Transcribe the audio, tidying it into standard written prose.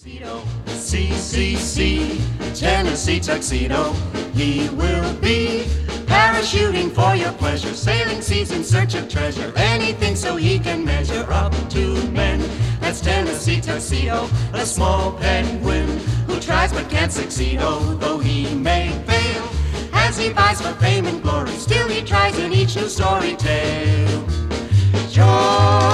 CCC, Tennessee Tuxedo. He will be parachuting for your pleasure, sailing seas in search of treasure, anything so he can measure up to men. That's Tennessee Tuxedo, a small penguin who tries but can't succeed, although he may fail. As he vies for fame and glory, still he tries in each new story tale. Joy